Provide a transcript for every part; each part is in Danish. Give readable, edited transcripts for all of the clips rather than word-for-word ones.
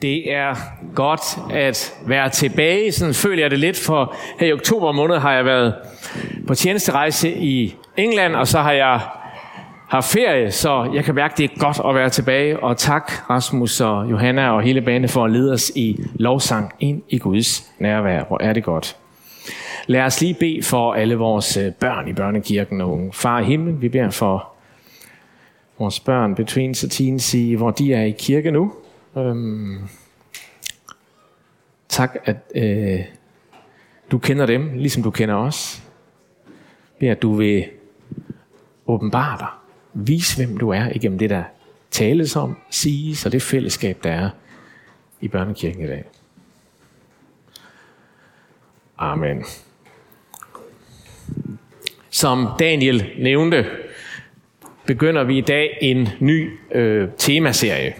Det er godt at være tilbage. Sådan føler jeg det lidt, for her i oktober måned har jeg været på tjenesterejse i England, og så har jeg haft ferie, så jeg kan mærke, det er godt at være tilbage. Og tak Rasmus og Johanna og hele banen for at lede os i lovsang ind i Guds nærvær. Hvor er det godt. Lad os lige bede for alle vores børn i børnekirken og Far i himlen. Vi beder for vores børn between og teens, hvor de er i kirke nu. Tak, at du kender dem, ligesom du kender os. Bed, at du vil åbenbare dig. Vise, hvem du er igennem det, der tales om, siges, og det fællesskab, der er i børnekirken i dag. Amen. Som Daniel nævnte, begynder vi i dag en ny temaserie.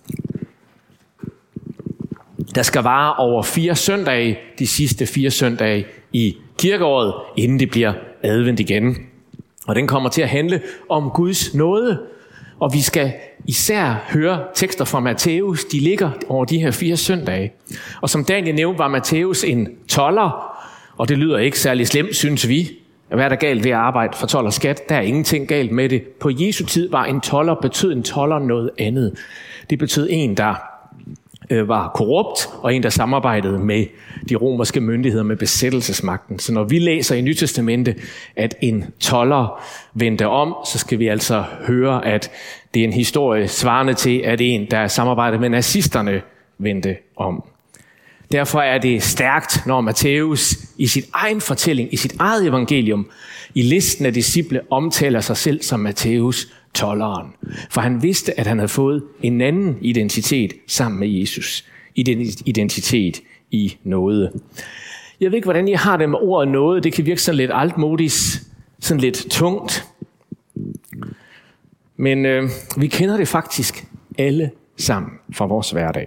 Der skal vare over 4 søndage, de sidste 4 søndage i kirkeåret, inden det bliver advent igen. Og den kommer til at handle om Guds nåde. Og vi skal især høre tekster fra Matthæus. De ligger over de her 4 søndage. Og som Daniel nævnte, var Matthæus en tolder. Og det lyder ikke særlig slemt, synes vi. Hvad er der galt ved at arbejde for told og skat? Der er ingenting galt med det. På Jesu tid betød en tolder noget andet. Det betød en, der var korrupt, og en, der samarbejdede med de romerske myndigheder med besættelsesmagten. Så når vi læser i Nyt Testamente, at en tolder vendte om, så skal vi altså høre, at det er en historie svarende til, at en, der samarbejdede med nazisterne, vendte om. Derfor er det stærkt, når Matthæus i sit egen fortælling, i sit eget evangelium, i listen af disciple omtaler sig selv som Matthæus tolderen. For han vidste, at han havde fået en anden identitet sammen med Jesus. Identitet i nåde. Jeg ved ikke, hvordan I har det med ordet nåde. Det kan virke sådan lidt altmodisk, sådan lidt tungt. Men vi kender det faktisk alle sammen fra vores hverdag.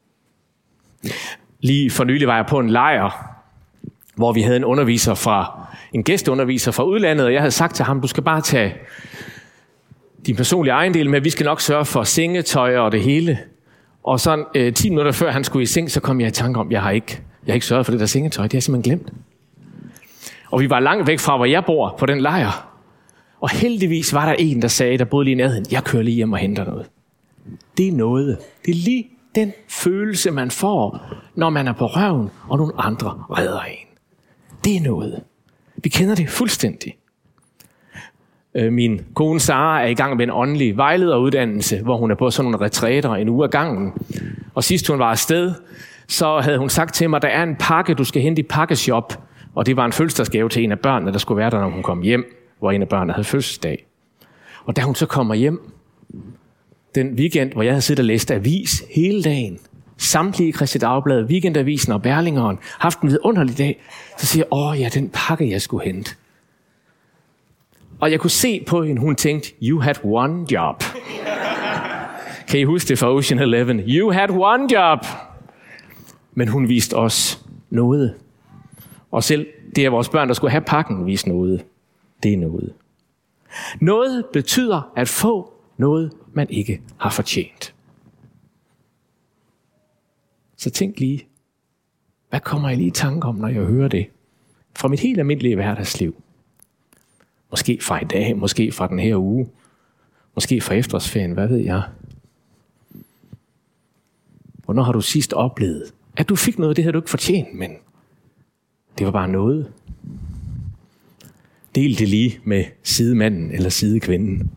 Lige for nylig var jeg på en lejr, hvor vi havde en gæsteunderviser fra udlandet, og jeg havde sagt til ham, du skal bare tage din personlige ejendel med, vi skal nok sørge for sengetøj og det hele. Og så 10 minutter før han skulle i seng, så kom jeg i tanke om, jeg har ikke sørget for det der sengetøj, det har jeg simpelthen glemt. Og vi var langt væk fra, hvor jeg bor på den lejr. Og heldigvis var der en, der sagde, der boede lige i nærheden, jeg kører lige hjem og henter noget. Det er noget. Det er lige den følelse, man får, når man er på røven, og nogle andre redder en. Det er noget. Vi kender det fuldstændig. Min kone Sara er i gang med en åndelig vejlederuddannelse, hvor hun er på sådan nogle retræter en uge ad gangen. Og sidst hun var afsted, så havde hun sagt til mig, der er en pakke, du skal hente i pakkeshop. Og det var en fødselsdagsgave til en af børnene, der skulle være der, når hun kom hjem, hvor en af børnene havde fødselsdag. Og da hun så kommer hjem, den weekend, hvor jeg havde siddet og læst avis hele dagen, samtlige Kristi Dagblad, Weekendavisen og Berlingeren, haft en vidunderlig dag, så siger jeg, den pakke, jeg skulle hente. Og jeg kunne se på hende, hun tænkte, you had one job. Kan I huske det fra Ocean 11? You had one job. Men hun viste os noget. Og selv det er vores børn, der skulle have pakken, viste noget. Det er noget. Noget betyder at få noget, man ikke har fortjent. Så tænk lige, hvad kommer jeg lige i tanke om, når jeg hører det? Fra mit helt almindelige hverdagsliv. Måske fra i dag, måske fra den her uge, måske fra efterårsferien, hvad ved jeg. Hvornår har du sidst oplevet, at du fik noget, det havde du ikke fortjent, men det var bare noget. Del det lige med sidemanden eller sidekvinden.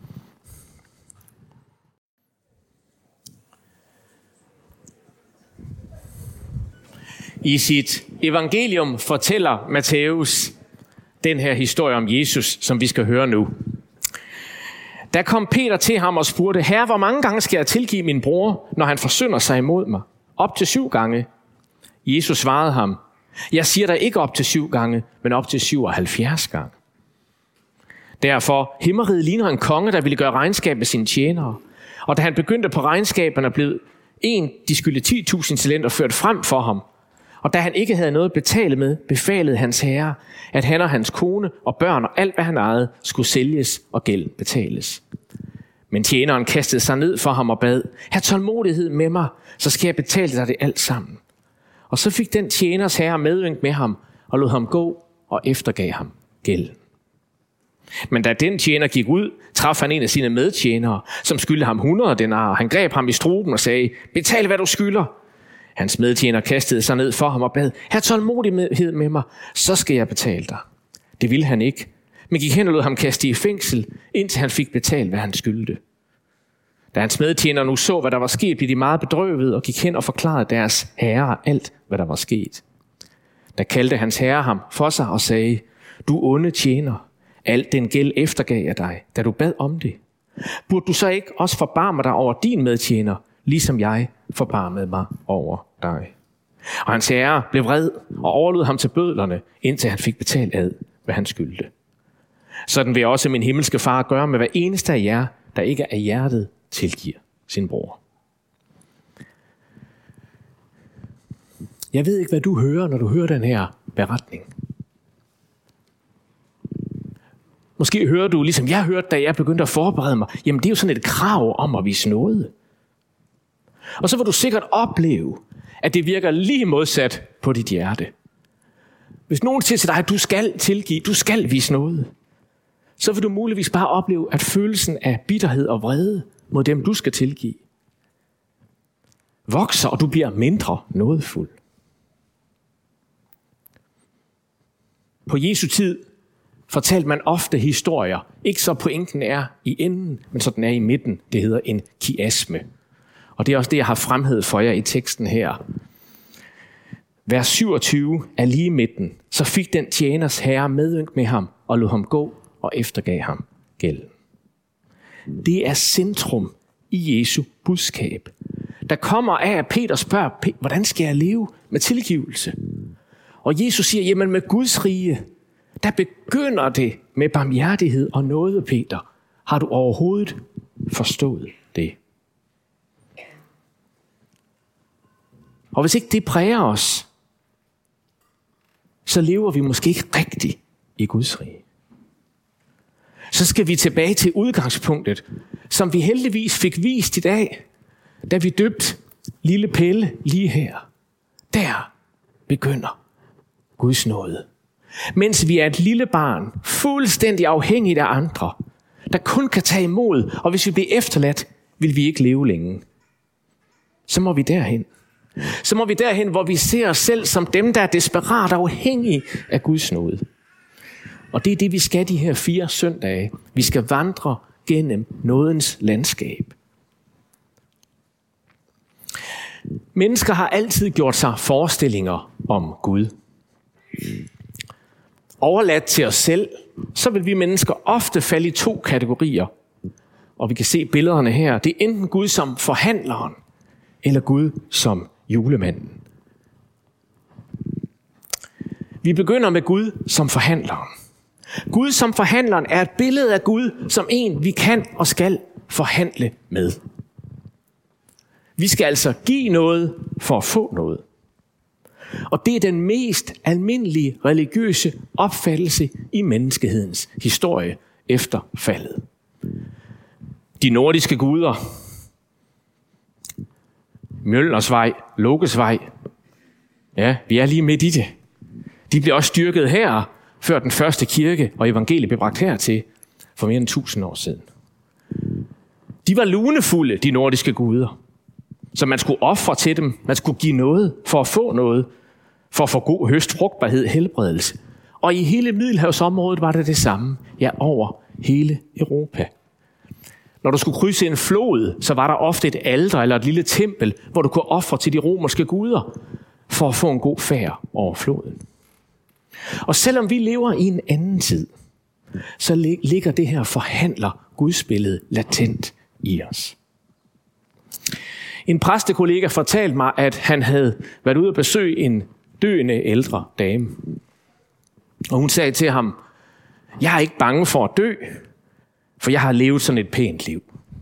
I sit evangelium fortæller Matthæus den her historie om Jesus, som vi skal høre nu. Der kom Peter til ham og spurgte, Herre, hvor mange gange skal jeg tilgive min bror, når han forsynder sig imod mig? Op til 7 gange. Jesus svarede ham, jeg siger dig ikke op til 7 gange, men op til 77 gange. Derfor himmeriget ligner en konge, der ville gøre regnskab med sine tjenere. Og da han begyndte på regnskaberne, blev de skyldte 10.000 talenter ført frem for ham. Og da han ikke havde noget at betale med, befalede hans herre, at han og hans kone og børn og alt, hvad han ejede, skulle sælges og gælden betales. Men tjeneren kastede sig ned for ham og bad: "Hav tålmodighed med mig, så skal jeg betale dig det alt sammen." Og så fik den tjeners herre medynk med ham og lod ham gå og eftergav ham gælden. Men da den tjener gik ud, traf han en af sine medtjenere, som skyldte ham 100 denarer. Han greb ham i struben og sagde: "Betal, hvad du skylder." Hans medtjener kastede sig ned for ham og bad: "Hav tålmodighed med mig, så skal jeg betale dig." Det ville han ikke, men gik hen og lod ham kaste i fængsel, indtil han fik betalt, hvad han skyldte. Da hans medtjenere nu så, hvad der var sket, blev de meget bedrøvet og gik hen og forklarede deres herre alt, hvad der var sket. Da kaldte hans herre ham for sig og sagde: "Du onde tjener, alt den gæld eftergav jeg dig, da du bad om det. Burde du så ikke også forbarme dig over din medtjener, ligesom jeg forbarmede mig over dig?" Og hans herre blev vred og overlod ham til bødlerne, indtil han fik betalt ad, hvad han skyldte. Sådan vil også min himmelske far gøre med hver eneste af jer, der ikke af hjertet tilgiver sin bror. Jeg ved ikke, hvad du hører, når du hører den her beretning. Måske hører du, ligesom jeg hørte, da jeg begyndte at forberede mig, jamen det er jo sådan et krav om at vise nåde. Og så vil du sikkert opleve, at det virker lige modsat på dit hjerte. Hvis nogen siger til dig, at du skal tilgive, du skal vise nåde, så vil du muligvis bare opleve, at følelsen af bitterhed og vrede mod dem, du skal tilgive, vokser, og du bliver mindre nådefuld. På Jesu tid fortalte man ofte historier, ikke så pointen er i enden, men så den er i midten. Det hedder en kiasme. Og det er også det, jeg har fremhævet for jer i teksten her. Vers 27 er lige i midten. Så fik den tjeners herre medynk med ham og lod ham gå og eftergav ham gælden. Det er centrum i Jesu budskab. Der kommer af, at Peter spørger, hvordan skal jeg leve med tilgivelse? Og Jesus siger, jamen med Guds rige, der begynder det med barmhjertighed og nåde, Peter. Har du overhovedet forstået det? Og hvis ikke det præger os, så lever vi måske ikke rigtigt i Guds rige. Så skal vi tilbage til udgangspunktet, som vi heldigvis fik vist i dag, da vi døbte lille Pelle lige her. Der begynder Guds nåde. Mens vi er et lille barn, fuldstændig afhængigt af andre, der kun kan tage imod, og hvis vi bliver efterladt, vil vi ikke leve længe. Så må vi derhen. Så må vi derhen, hvor vi ser os selv som dem, der er desperat afhængige af Guds nåde. Og det er det, vi skal de her 4 søndage. Vi skal vandre gennem nådens landskab. Mennesker har altid gjort sig forestillinger om Gud. Overladt til os selv, så vil vi mennesker ofte falde i 2 kategorier. Og vi kan se billederne her. Det er enten Gud som forhandleren, eller Gud som julemanden. Vi begynder med Gud som forhandleren. Gud som forhandleren er et billede af Gud som en, vi kan og skal forhandle med. Vi skal altså give noget for at få noget. Og det er den mest almindelige religiøse opfattelse i menneskehedens historie efter faldet. De nordiske guder, Mjølnersvej, Lokesvej, ja, vi er lige midt i det. De blev også styrket her, før den første kirke og evangeliet blev bragt hertil for mere end 1000 år siden. De var lunefulde, de nordiske guder. Så man skulle ofre til dem, man skulle give noget for at få noget, for at få god høst, frugtbarhed, helbredelse. Og i hele Middelhavsområdet var det samme, ja, over hele Europa. Når du skulle krydse en flod, så var der ofte et alter eller et lille tempel, hvor du kunne ofre til de romerske guder, for at få en god færd over floden. Og selvom vi lever i en anden tid, så ligger det her forhandler-gudsbillede latent i os. En præstekollega fortalte mig, at han havde været ude at besøge en døende ældre dame. Og hun sagde til ham, jeg er ikke bange for at dø, for jeg har levet sådan et pænt liv.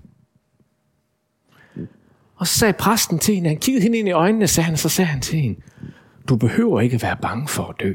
Og så sagde præsten til hende, han kiggede hende ind i øjnene, så sagde han til hende, du behøver ikke være bange for at dø.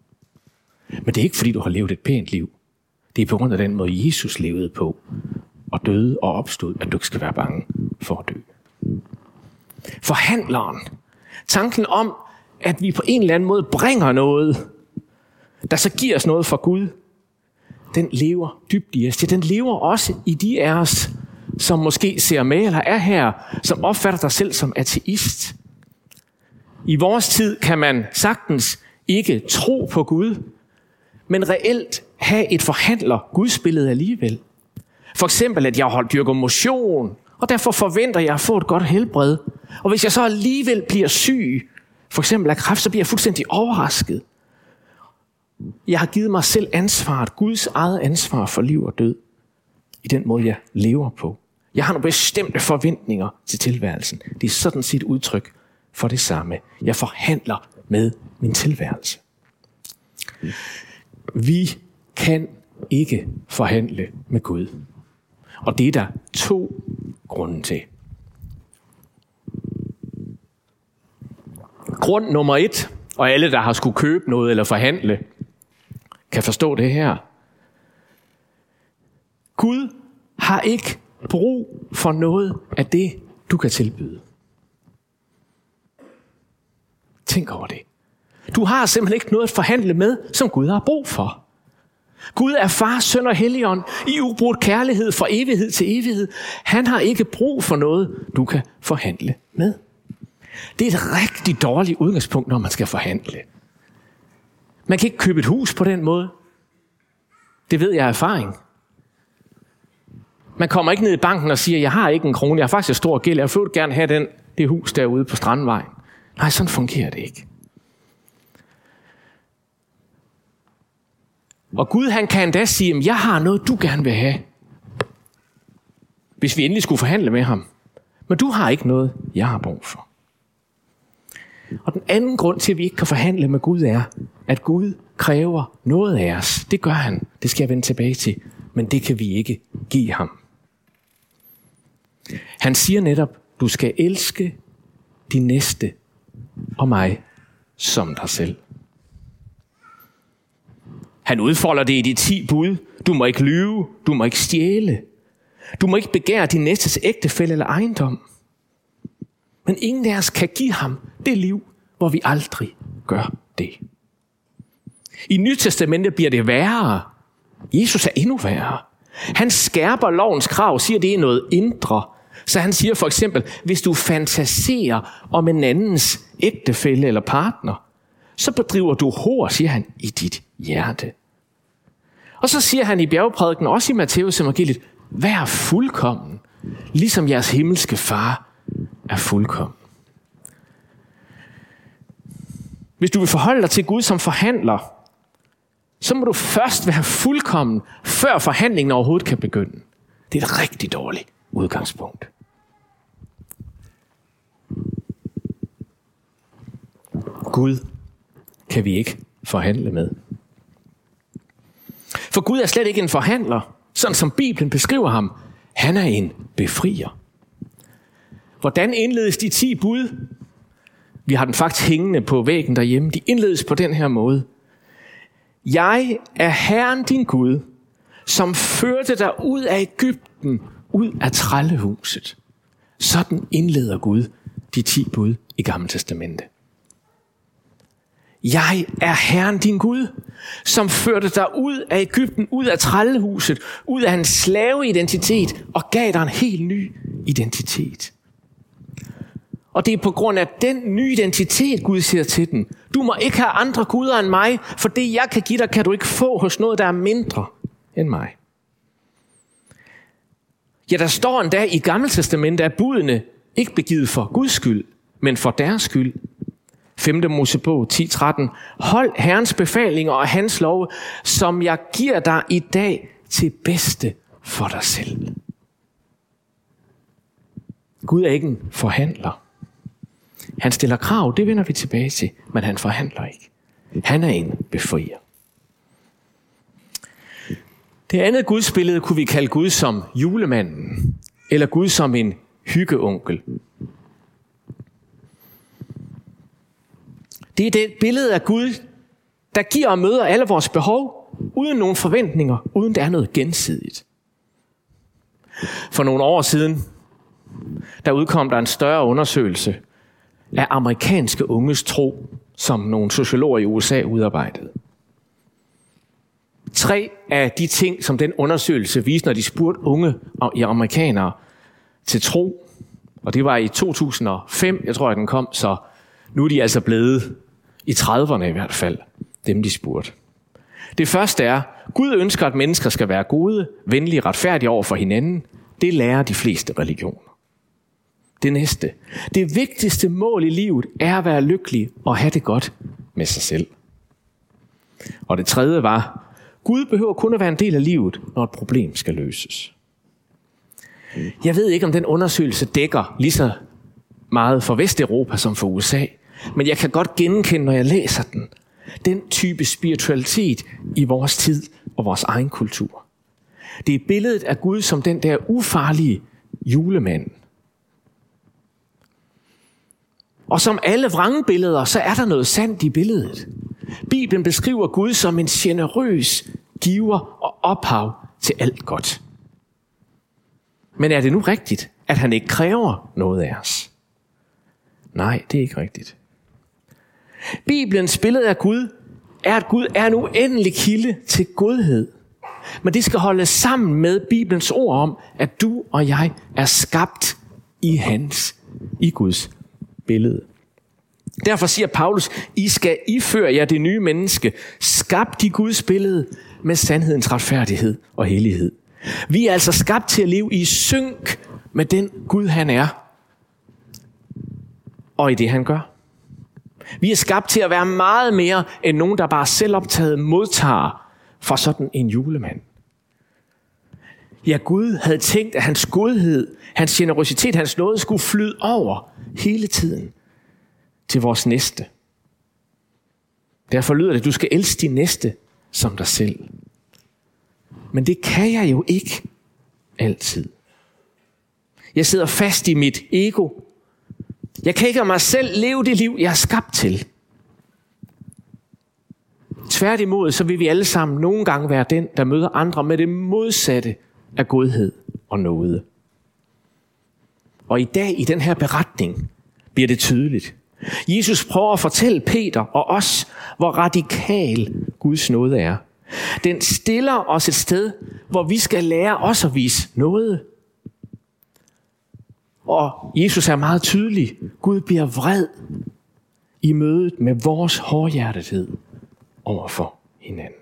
Men det er ikke fordi, du har levet et pænt liv. Det er på grund af den måde, Jesus levede på. og døde og opstod, at du ikke skal være bange for at dø. Forhandleren. Tanken om, at vi på en eller anden måde bringer noget, der så giver os noget fra Gud, den lever dybt i os. Den lever også i de af os, som måske ser med eller er her, som opfatter dig selv som ateist. I vores tid kan man sagtens ikke tro på Gud, men reelt have et forhandler-gudsbillede alligevel. For eksempel, at jeg dyrker motion, og derfor forventer jeg at få et godt helbred. Og hvis jeg så alligevel bliver syg, for eksempel af kræft, så bliver jeg fuldstændig overrasket. Jeg har givet mig selv ansvaret, Guds eget ansvar for liv og død, i den måde, jeg lever på. Jeg har nogle bestemte forventninger til tilværelsen. Det er sådan set udtryk for det samme. Jeg forhandler med min tilværelse. Vi kan ikke forhandle med Gud. Og det er der 2 grunde til. Grund nummer 1, og alle, der har skulle købe noget eller forhandle, kan forstå det her. Gud har ikke brug for noget af det, du kan tilbyde. Tænk over det. Du har simpelthen ikke noget at forhandle med, som Gud har brug for. Gud er far, søn og helligånd i ubrudt kærlighed fra evighed til evighed. Han har ikke brug for noget, du kan forhandle med. Det er et rigtig dårligt udgangspunkt, når man skal forhandle. Man kan ikke købe et hus på den måde. Det ved jeg af erfaring. Man kommer ikke ned i banken og siger, jeg har ikke en krone, jeg har faktisk en stor gæld, jeg vil gerne have det hus derude på Strandvejen. Nej, sådan fungerer det ikke. Og Gud, han kan endda sige, jeg har noget, du gerne vil have. Hvis vi endelig skulle forhandle med ham. Men du har ikke noget, jeg har brug for. Og den anden grund til, at vi ikke kan forhandle med Gud, er, at Gud kræver noget af os. Det gør han. Det skal jeg vende tilbage til. Men det kan vi ikke give ham. Han siger netop, du skal elske din næste og mig som dig selv. Han udfolder det i de 10 bud. Du må ikke lyve. Du må ikke stjæle. Du må ikke begære din næstes ægtefælle eller ejendom. Men ingen af os kan give ham det liv, hvor vi aldrig gør det. I Nyt Testamentet bliver det værre. Jesus er endnu værre. Han skærper lovens krav, siger det er noget indre. Så han siger for eksempel, hvis du fantaserer om en andens ægtefælle eller partner, så bedriver du hor, siger han, i dit hjerte. Og så siger han i bjergprædiken, også i Matteus evangeliet, vær fuldkommen, ligesom jeres himmelske far er fuldkommen. Hvis du vil forholde dig til Gud som forhandler, så må du først være fuldkommen, før forhandlingen overhovedet kan begynde. Det er et rigtig dårligt udgangspunkt. Gud kan vi ikke forhandle med. For Gud er slet ikke en forhandler, sådan som Bibelen beskriver ham. Han er en befrier. Hvordan indledes de 10 bud? Vi har den faktisk hængende på væggen derhjemme. De indledes på den her måde. Jeg er Herren din Gud, som førte dig ud af Egypten, ud af trællehuset. Sådan indleder Gud de 10 bud i Gamle Testamente. Jeg er Herren din Gud, som førte dig ud af Egypten, ud af trællehuset, ud af en slaveidentitet og gav dig en helt ny identitet. Og det er på grund af den nye identitet, Gud siger til den. Du må ikke have andre guder end mig, for det jeg kan give dig, kan du ikke få hos noget, der er mindre end mig. Ja, der står endda i Gamle Testamentet, at budene ikke blev givet for Guds skyld, men for deres skyld. 5. Mosebog 10:13. Hold Herrens befalinger og hans love, som jeg giver dig i dag til bedste for dig selv. Gud er ikke en forhandler. Han stiller krav, det vender vi tilbage til, men han forhandler ikke. Han er en befrier. Det andet gudsbillede kunne vi kalde Gud som julemanden, eller Gud som en hyggeonkel. Det er det billede af Gud, der giver og møder alle vores behov, uden nogen forventninger, uden der er noget gensidigt. For nogle år siden, der udkom der en større undersøgelse af amerikanske unges tro, som nogle sociologer i USA udarbejdede. 3 af de ting, som den undersøgelse viste, når de spurgte unge amerikanere til tro, og det var i 2005, jeg tror, at den kom, så nu er de altså blevet i 30'erne i hvert fald, dem de spurgte. Det første er, Gud ønsker, at mennesker skal være gode, venlige, retfærdige over for hinanden. Det lærer de fleste religioner. Det næste. Det vigtigste mål i livet er at være lykkelig og have det godt med sig selv. Og det tredje var, Gud behøver kun at være en del af livet, når et problem skal løses. Jeg ved ikke, om den undersøgelse dækker lige så meget for Vesteuropa som for USA, men jeg kan godt genkende, når jeg læser den, den type spiritualitet i vores tid og vores egen kultur. Det er billedet af Gud som den der ufarlige julemand. Og som alle vrangbilleder, så er der noget sandt i billedet. Bibelen beskriver Gud som en generøs giver og ophav til alt godt. Men er det nu rigtigt, at han ikke kræver noget af os? Nej, det er ikke rigtigt. Bibelens billede af Gud er, at Gud er en uendelig kilde til godhed. Men det skal holdes sammen med Bibelens ord om, at du og jeg er skabt i Guds billede. Derfor siger Paulus, I skal iføre jer det nye menneske, skabt i Guds billede med sandhedens retfærdighed og hellighed. Vi er altså skabt til at leve i synk med den Gud han er, og i det han gør. Vi er skabt til at være meget mere end nogen, der bare selvoptaget modtager fra sådan en julemand. Ja, Gud havde tænkt, at hans godhed, hans generøsitet, hans nåde skulle flyde over hele tiden til vores næste. Derfor lyder det, at du skal elske din næste som dig selv. Men det kan jeg jo ikke altid. Jeg sidder fast i mit ego. Jeg kan ikke af mig selv leve det liv, jeg er skabt til. Tværtimod, så vil vi alle sammen nogle gange være den, der møder andre med det modsatte af godhed og nåde. Og i dag, i den her beretning, bliver det tydeligt. Jesus prøver at fortælle Peter og os, hvor radikal Guds nåde er. Den stiller os et sted, hvor vi skal lære os at vise nåde. Og Jesus er meget tydelig. Gud bliver vred i mødet med vores hårdhjertethed overfor hinanden.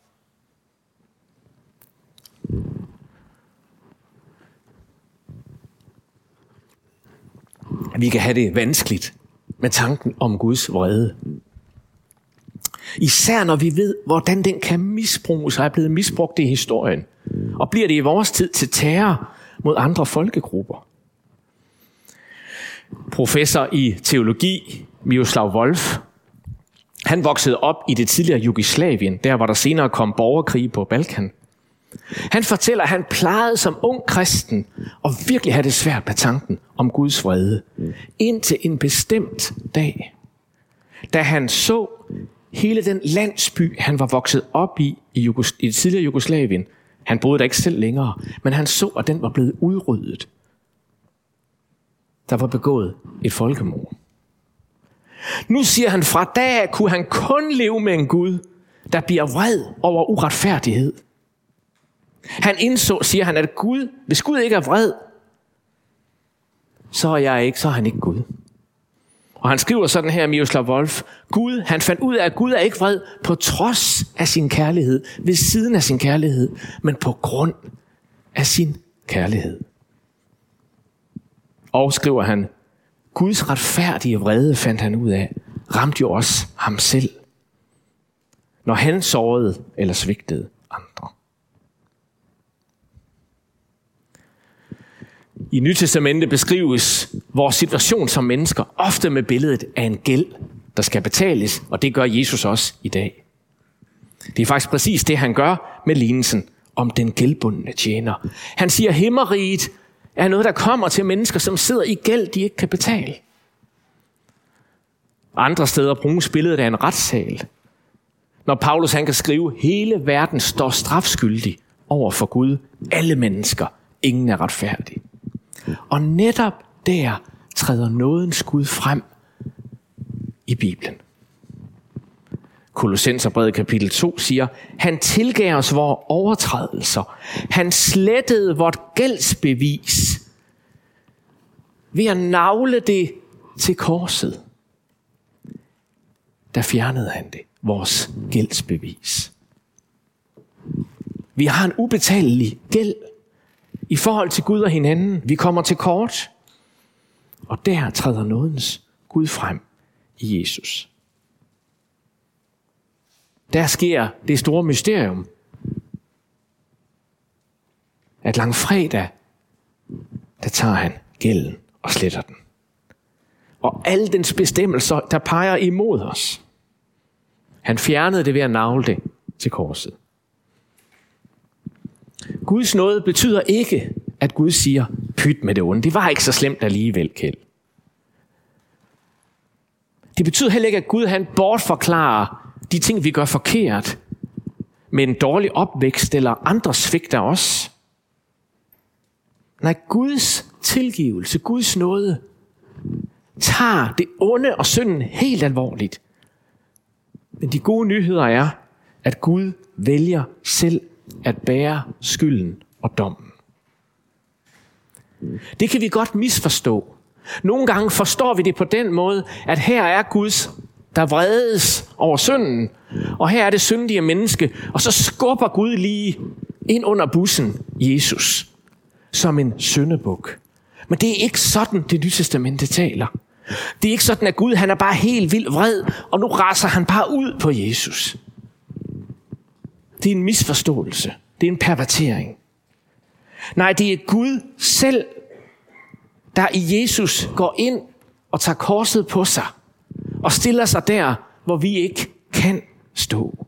Vi kan have det vanskeligt med tanken om Guds vrede. Især når vi ved, hvordan den kan misbruges og er blevet misbrugt i historien. Og bliver det i vores tid til terror mod andre folkegrupper. Professor i teologi, Miroslav Volf, han voksede op i det tidligere Jugoslavien, der hvor der senere kom borgerkrig på Balkan. Han fortæller, at han plejede som ung kristen at virkelig have det svært med tanken om Guds vrede. Indtil en bestemt dag, da han så hele den landsby, han var vokset op i det tidligere Jugoslavien. Han boede der ikke selv længere, men han så, at den var blevet udryddet. Der var begået et folkemord. Nu siger han, fra da af kunne han kun leve med en Gud, der bliver vred over uretfærdighed. Han indså, siger han, at hvis Gud ikke er vred, så er han ikke Gud. Og han skriver sådan her, Miroslav Volf, han fandt ud af, at Gud er ikke vred på trods af sin kærlighed, ved siden af sin kærlighed, men på grund af sin kærlighed. Og skriver han, Guds retfærdige vrede, fandt han ud af, ramte jo også ham selv, når han sårede eller svigtede andre. I Nyt Testamentet beskrives vores situation som mennesker ofte med billedet af en gæld, der skal betales, og det gør Jesus også i dag. Det er faktisk præcis det, han gør med lignelsen om den gældbundne tjener. Han siger, at himmeriget er noget, der kommer til mennesker, som sidder i gæld, de ikke kan betale. Andre steder bruges billedet af en retssal. Når Paulus han kan skrive, hele verden står strafskyldig over for Gud. Alle mennesker ingen er retfærdig. Og netop der træder nådens Gud frem i Bibelen. Kolossenserbrevet kapitel 2 siger, han tilgav os vores overtrædelser. Han slettede vort gældsbevis ved at nagle det til korset. Der fjernede han det, vores gældsbevis. Vi har en ubetalelig gæld i forhold til Gud og hinanden. Vi kommer til kort. Og der træder nådens Gud frem i Jesus. Der sker det store mysterium, at langfredag, der tager han gælden og sletter den. Og alle dens bestemmelser, der peger imod os. Han fjernede det ved at nagle det til korset. Guds nåde betyder ikke, at Gud siger, pyt med det onde. Det var ikke så slemt alligevel, Kjeld. Det betyder heller ikke, at Gud han bortforklarer de ting, vi gør forkert, med en dårlig opvækst eller andre svigt af os. Nej, Guds tilgivelse, Guds nåde, tager det onde og synden helt alvorligt. Men de gode nyheder er, at Gud vælger selv at bære skylden og dommen. Det kan vi godt misforstå. Nogle gange forstår vi det på den måde, at her er Guds, der vredes over synden, og her er det syndige menneske, og så skubber Gud lige ind under bussen Jesus, som en syndebuk. Men det er ikke sådan, det Nye Testamente taler. Det er ikke sådan, at Gud han er bare helt vildt vred, og nu raser han bare ud på Jesus. Det er en misforståelse. Det er en pervertering. Nej, det er Gud selv, der i Jesus går ind og tager korset på sig, og stiller sig der, hvor vi ikke kan stå.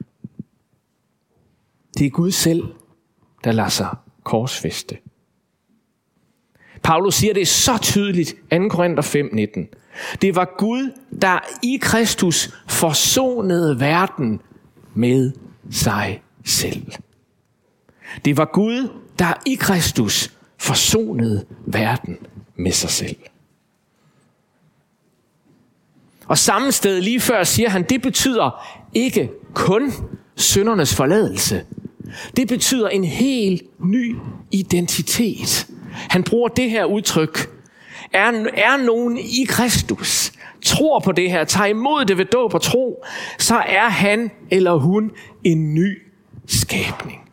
Det er Gud selv, der lader sig korsfæste. Paulus siger det så tydeligt, 2. Korinther 5:19. Det var Gud, der i Kristus forsonede verden med sig selv. Det var Gud, der i Kristus forsonede verden med sig selv. Og samme sted lige før siger han, det betyder ikke kun syndernes forladelse. Det betyder en helt ny identitet. Han bruger det her udtryk. Er nogen i Kristus, tror på det her, tager imod det ved dåb og tro, så er han eller hun en ny skabning.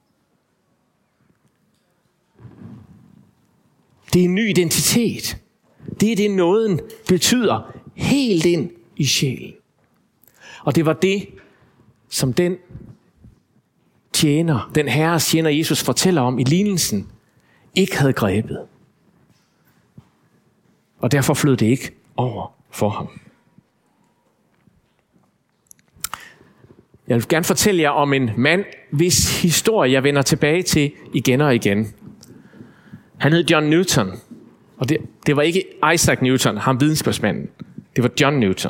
Det er en ny identitet. Det er det, nåden betyder helt ind i sjælen. Og det var det, som den herres tjener Jesus fortæller om i lignelsen, ikke havde grebet. Og derfor flød det ikke over for ham. Jeg vil gerne fortælle jer om en mand, hvis historie jeg vender tilbage til igen og igen. Han hed John Newton. Og det var ikke Isaac Newton, ham videnskabsmanden. Det var John Newton.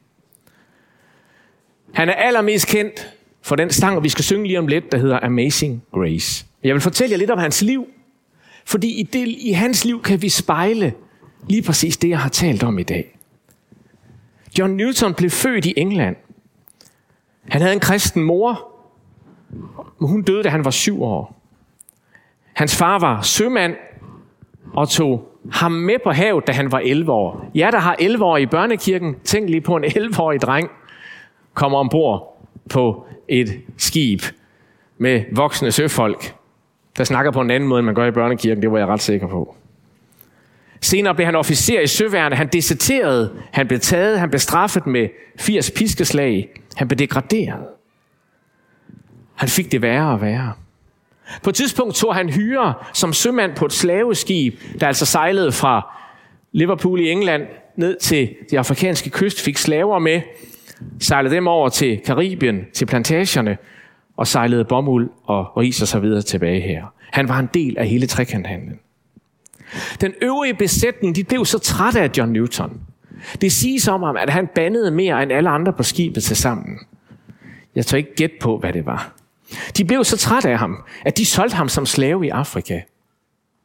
Han er allermest kendt for den sang, vi skal synge lige om lidt, der hedder Amazing Grace. Jeg vil fortælle jer lidt om hans liv, fordi i hans liv kan vi spejle lige præcis det, jeg har talt om i dag. John Newton blev født i England. Han havde en kristen mor, men hun døde, da han var 7 år. Hans far var sømand og tog ham med på havet, da han var 11 år. Jeg, der har 11 år i børnekirken, tænk lige på en 11-årig dreng, kommer ombord på et skib med voksne søfolk, der snakker på en anden måde, end man gør i børnekirken. Det var jeg ret sikker på. Senere blev han officer i søværnet. Han deserterede, han blev taget, han blev straffet med 80 piskeslag. Han blev degraderet. Han fik det værre og værre. På et tidspunkt tog han hyre som sømand på et slaveskib, der altså sejlede fra Liverpool i England ned til de afrikanske kyst, fik slaver med, sejlede dem over til Karibien, til plantagerne, og sejlede bomuld og ris og så videre tilbage her. Han var en del af hele trekanthandlen. Den øvrige besætning, de blev så trætte af John Newton. Det siges om ham, at han bandede mere end alle andre på skibet til sammen. Jeg tør ikke gætte på, hvad det var. De blev så trætte af ham, at de solgte ham som slave i Afrika.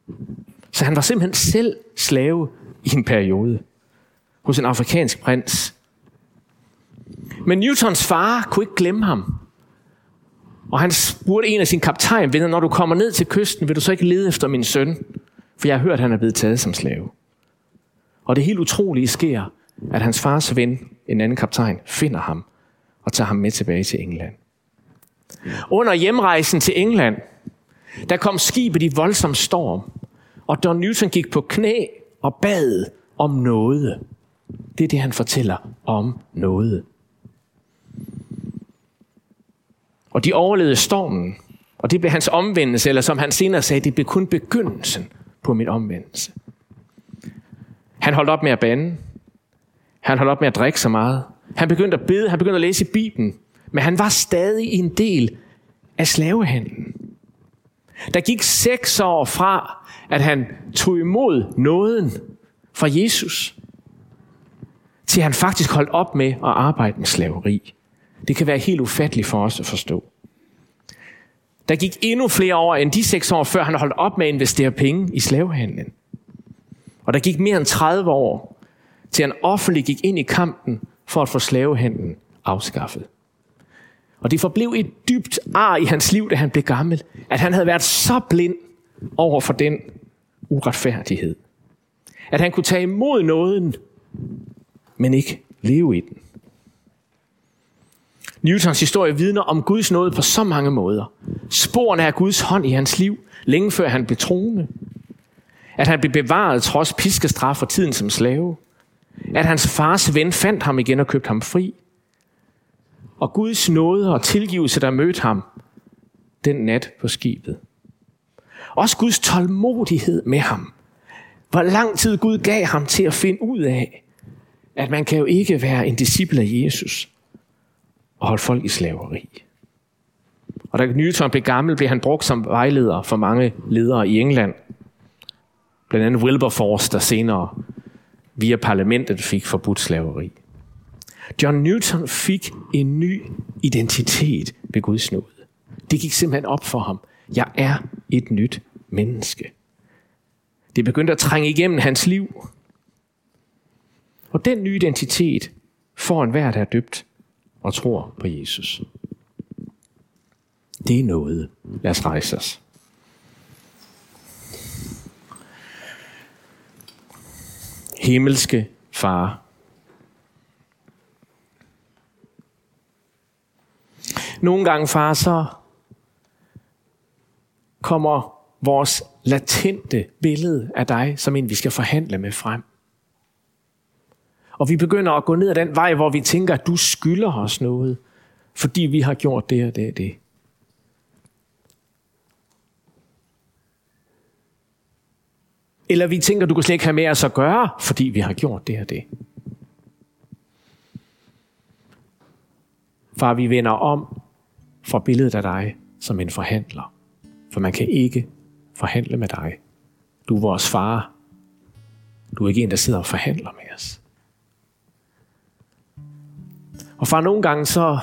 Så han var simpelthen selv slave i en periode hos en afrikansk prins. Men Newtons far kunne ikke glemme ham. Og han spurgte en af sine kaptajnvenner, når du kommer ned til kysten, vil du så ikke lede efter min søn? For jeg har hørt, at han er blevet taget som slave. Og det helt utrolige sker, at hans fars ven, en anden kaptajn, finder ham og tager ham med tilbage til England. Under hjemrejsen til England, der kom skibet i voldsom storm, og John Newton gik på knæ og bad om nåde. Det er det, han fortæller om nåde. Og de overlevede stormen, og det blev hans omvendelse, eller som han senere sagde, det blev kun begyndelsen på min omvendelse. Han holdt op med at bande. Han holdt op med at drikke så meget. Han begyndte at bede, han begyndte at læse i Bibelen, men han var stadig en del af slavehandlen. Der gik 6 år fra, at han tog imod nåden fra Jesus, til han faktisk holdt op med at arbejde med slaveri. Det kan være helt ufatteligt for os at forstå. Der gik endnu flere år end de 6 år, før han holdt op med at investere penge i slavehandlen. Og der gik mere end 30 år, til han offentligt gik ind i kampen for at få slavehandlen afskaffet. Og det forblev et dybt ar i hans liv, da han blev gammel, at han havde været så blind over for den uretfærdighed. At han kunne tage imod nåden, men ikke leve i den. Newtons historie vidner om Guds nåde på så mange måder. Sporene af Guds hånd i hans liv, længe før han blev troende. At han blev bevaret trods piskestraf og tiden som slave. At hans fars ven fandt ham igen og købte ham fri. Og Guds nåde og tilgivelse, der mødte ham den nat på skibet. Også Guds tålmodighed med ham. Hvor lang tid Gud gav ham til at finde ud af, at man kan jo ikke være en disciple af Jesus og holde folk i slaveri. Og da Newton blev gammel, blev han brugt som vejleder for mange ledere i England. Blandt andet Wilberforce, der senere via parlamentet fik forbudt slaveri. John Newton fik en ny identitet ved Guds nåde. Det gik simpelthen op for ham. Jeg er et nyt menneske. Det begyndte at trænge igennem hans liv. Og den nye identitet får enhver, der er døbt og tror på Jesus. Det er noget. Lad os rejse os. Himmelske Far. Nogle gange, far, så kommer vores latente billede af dig, som en vi skal forhandle med frem. Og vi begynder at gå ned ad den vej, hvor vi tænker, at du skylder os noget, fordi vi har gjort det og det og det. Eller vi tænker, du kan slet ikke have med os at gøre, fordi vi har gjort det og det. Far, vi vender om fra billedet af dig som en forhandler. For man kan ikke forhandle med dig. Du er vores far. Du er ikke en, der sidder og forhandler med os. Og far, nogle gange så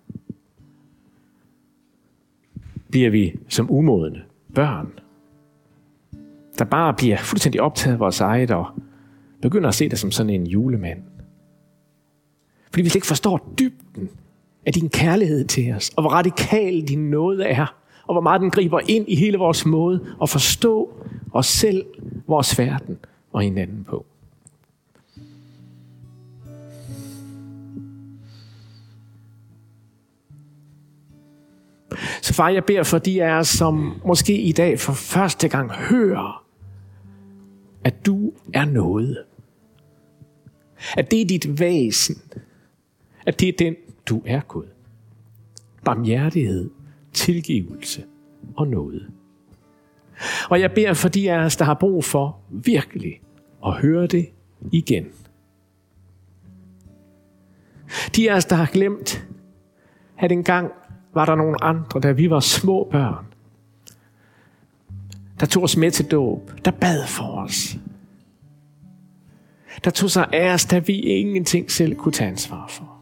bliver vi som umodne børn, der bare bliver fuldstændig optaget af vores eget og begynder at se det som sådan en julemand. Fordi vi slet ikke forstår dybden af din kærlighed til os, og hvor radikal din nåde er, og hvor meget den griber ind i hele vores måde at forstå os selv, vores verden og hinanden på. Så far, jeg beder for de af os, som måske i dag for første gang hører, at du er noget. At det er dit væsen. At det er den, du er, Gud. Barmhjertighed, tilgivelse og nåde. Og jeg beder for de af os, der har brug for virkelig at høre det igen. De af os, der har glemt, at engang var der nogle andre, da vi var små børn, der tog os med til dåb, der bad for os, der tog sig af os, da vi ingenting selv kunne tage ansvar for.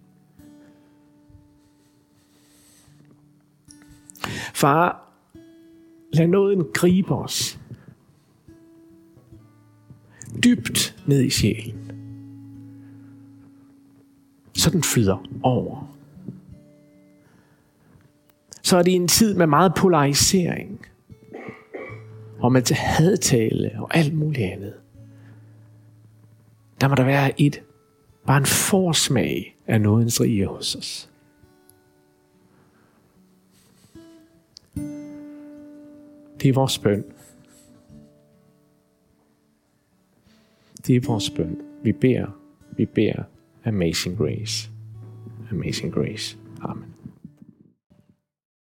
Far, Lad nåden gribe os dybt ned i sjælen, så den flyder over. Så er det en tid med meget polarisering, og med hadtale og alt muligt andet. Der må der være bare en forsmag af nådens rige hos os. Det er vores bøn. Det er vores bøn. Vi beder Amazing Grace. Amazing Grace. Amen.